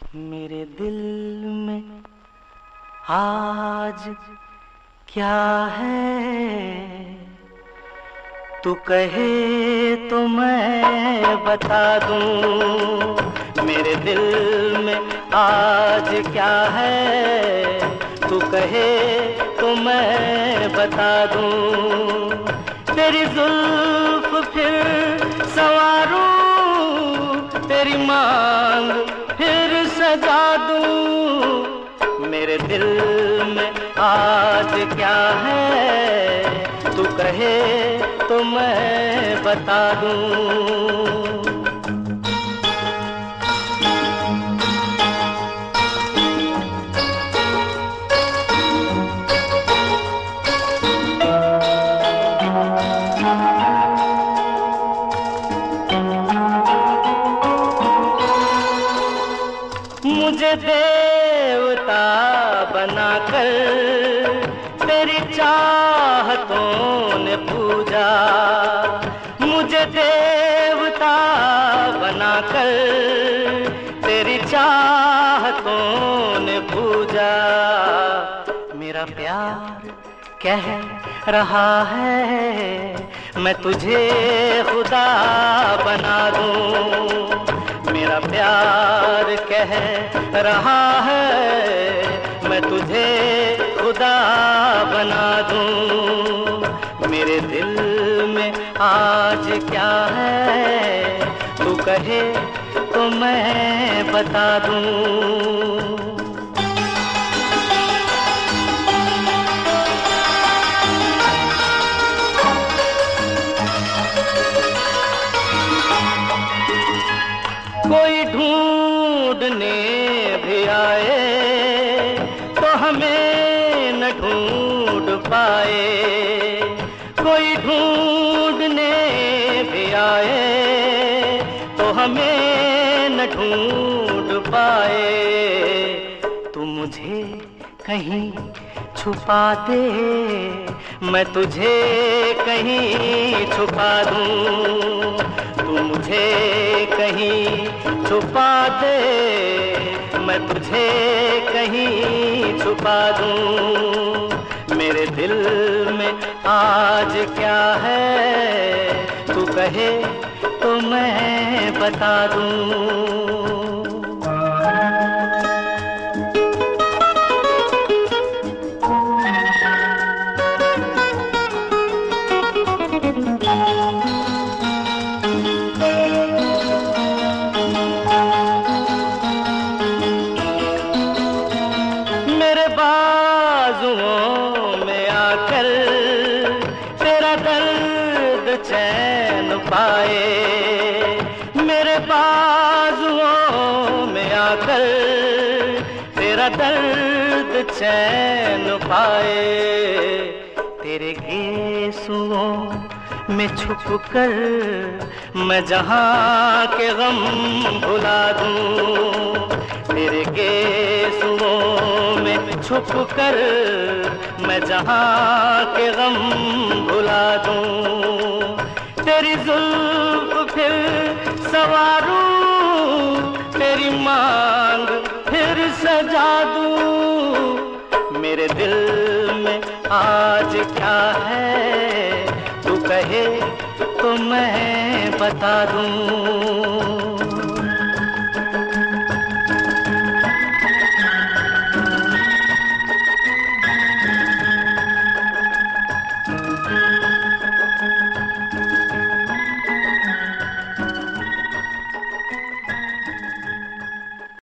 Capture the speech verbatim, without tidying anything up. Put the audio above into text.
मेरे दिल में आज क्या है, तू कहे तो मैं बता दूं। मेरे दिल में आज क्या है, तू कहे तो मैं बता दूं। तेरी जुल्फ फिर संवारूं, तेरी मांग फिर सजा दूं। मेरे दिल में आज क्या है, तू कहे तो मैं बता दूं। मुझे देवता बनाकर तेरी चाहतों ने पूजा। मुझे देवता बनाकर तेरी चाहतों ने पूजा। मेरा प्यार कह रहा है मैं तुझे खुदा बना दूं। मेरा प्यार कह रहा है मैं तुझे खुदा बना दूं। मेरे दिल में आज क्या है, तू कहे तो मैं बता दूं। कोई ढूंढने भी आए तो हमें न ढूंढ पाए। कोई ढूंढने भी आए तो हमें न ढूंढ पाए। तू मुझे कहीं छुपा दे, मैं तुझे कहीं छुपा दूं। तू मुझे कहीं छुपा दे, मैं तुझे कहीं छुपा दूं। मेरे दिल में आज क्या है, तू कहे तो मैं बता दूं। बाजुओं में आकर तेरा दर्द चैन पाए। मेरे बाजुओं में आकर तेरा दर्द चैन पाए। तेरे गेसुओं में छुप कर मैं जहां के गम भुला दूं। तेरे गेसुओं में छुप कर मैं जहां के गम भुला दूं। तेरी जुल्फ फिर संवारूं, तेरी मांग फिर सजा दूं। मेरे दिल में आज क्या है, तू कहे तो मैं बता दूं।